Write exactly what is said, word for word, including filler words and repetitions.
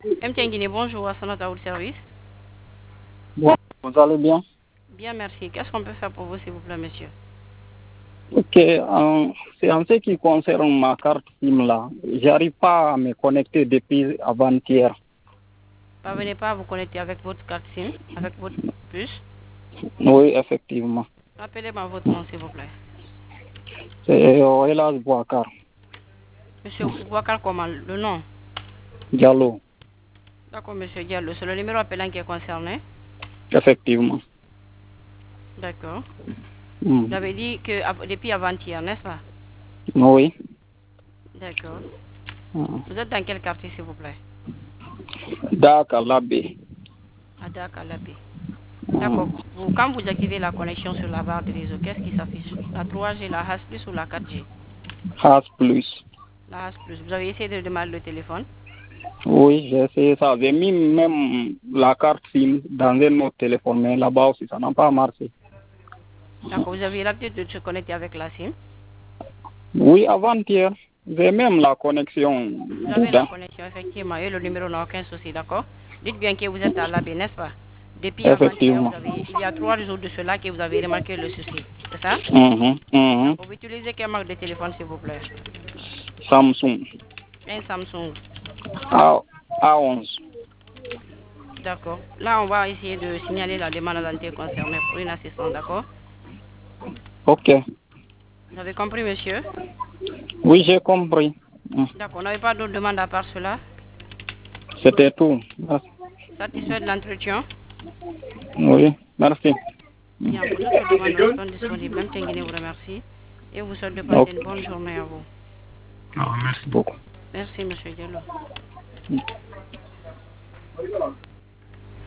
M T N Guinée, bonjour, à notre service. Bon, vous allez bien? Bien, merci. Qu'est-ce qu'on peut faire pour vous, s'il vous plaît, monsieur? Ok, euh, c'est en ce qui concerne ma carte SIM là. J'arrive pas à me connecter depuis avant-hier. Parvenez pas à vous connecter avec votre carte SIM, avec votre puce. Oui, effectivement. Rappelez-moi votre nom, s'il vous plaît. C'est euh, Elas Bouakar, Monsieur Bouakar, comment le nom? Diallo. D'accord, monsieur Diallo. C'est le numéro appelant qui est concerné. Effectivement. D'accord. Mm. Vous avez dit que av- depuis avant-hier, n'est-ce pas? Oui. D'accord. Mm. Vous êtes dans quel quartier, s'il vous plaît? Dakar, Labé. À Dakar, Labé. Mm. D'accord. Vous- Quand vous activez la connexion sur la barre de réseau, qu'est-ce qui s'affiche? La trois G, la H plus ou la quatre G? Has plus. La H plus. Vous avez essayé de démarrer le téléphone? Oui, j'ai essayé ça. J'ai mis même la carte SIM dans un autre téléphone, mais là-bas aussi, ça n'a pas marché. D'accord. Vous avez l'habitude de se connecter avec la SIM? Oui, avant-hier, j'ai même la connexion Vous avez la dedans. connexion, effectivement, et le numéro n'a aucun souci, d'accord? Dites bien que vous êtes à l'A B, n'est-ce pas? Depuis avant-hier, Effectivement. vous avez, il y a trois jours de cela que vous avez remarqué le souci, c'est ça? Mhm, mhm. D'accord. Vous utilisez quelle marque de téléphone, s'il vous plaît? Samsung Un Samsung. A, A11. D'accord. Là, on va essayer de signaler la demande à l'entité concernée pour une assistance, d'accord? Ok. Vous avez compris, monsieur? Oui, j'ai compris. Mm. D'accord. On n'avait pas d'autres demandes à part cela? C'était tout. Merci. Satisfait de l'entretien? Oui, merci. Mm. Bien, pour d'autres demandes, nous restons disponibles. Même Tenguine vous remercie et vous souhaite de passer Ok. une bonne journée à vous. Ah, merci beaucoup. Merci, monsieur Diallo. Mm.